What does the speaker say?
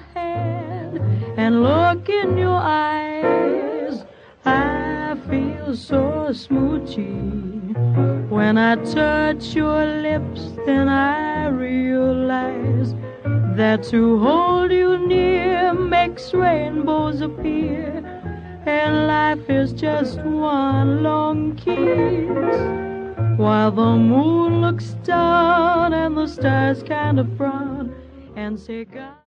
hand and look in your eyes. I feel so smoochy. When I touch your lips, then I realize that to hold you near makes rainbows appear, and life is just one long kiss. While the moon looks down and the stars kind of frown and say, God.